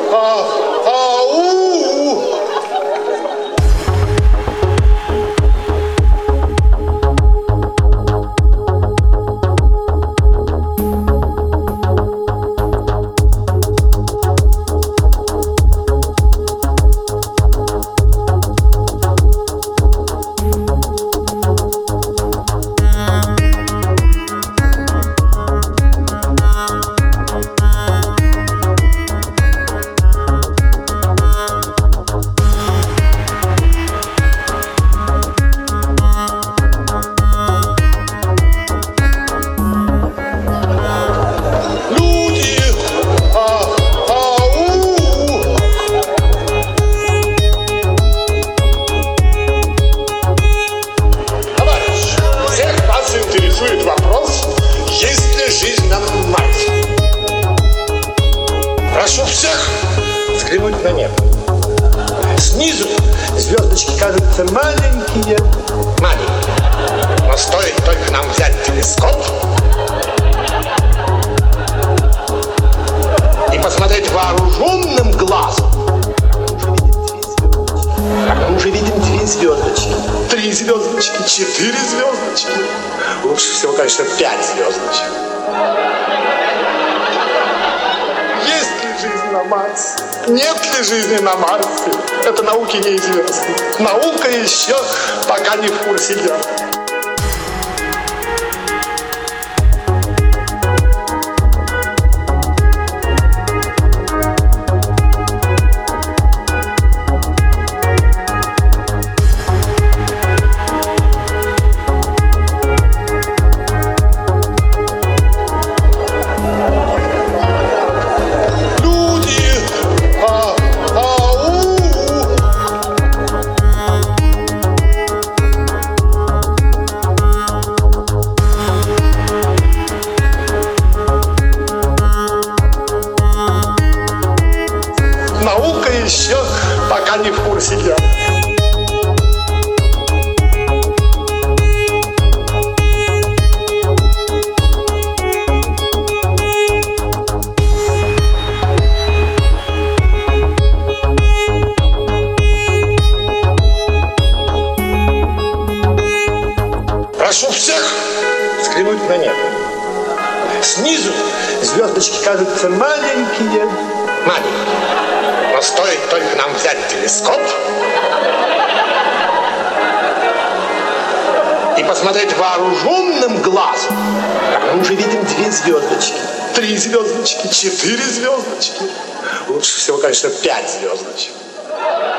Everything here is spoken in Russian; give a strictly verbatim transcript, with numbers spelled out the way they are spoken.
А, ау! Прошу всех взглянуть на небо. Снизу звездочки кажутся маленькие, маленькие. Но стоит только нам взять телескоп и посмотреть вооруженным глазом, мы уже видим две звездочки, три звездочки, четыре звездочки. Лучше всего, конечно, пять звездочек. На Марсе. Нет ли жизни на Марсе? Это науке неизвестно. Наука еще пока не в курсе дела. Наука еще пока не в курсе дела. Прошу всех взглянуть на небо. Снизу звездочки кажутся маленькие, маленькие. Но стоит только нам взять телескоп и посмотреть вооруженным глазом, мы уже видим две звездочки, три звездочки, четыре звездочки. Лучше всего, конечно, пять звездочек.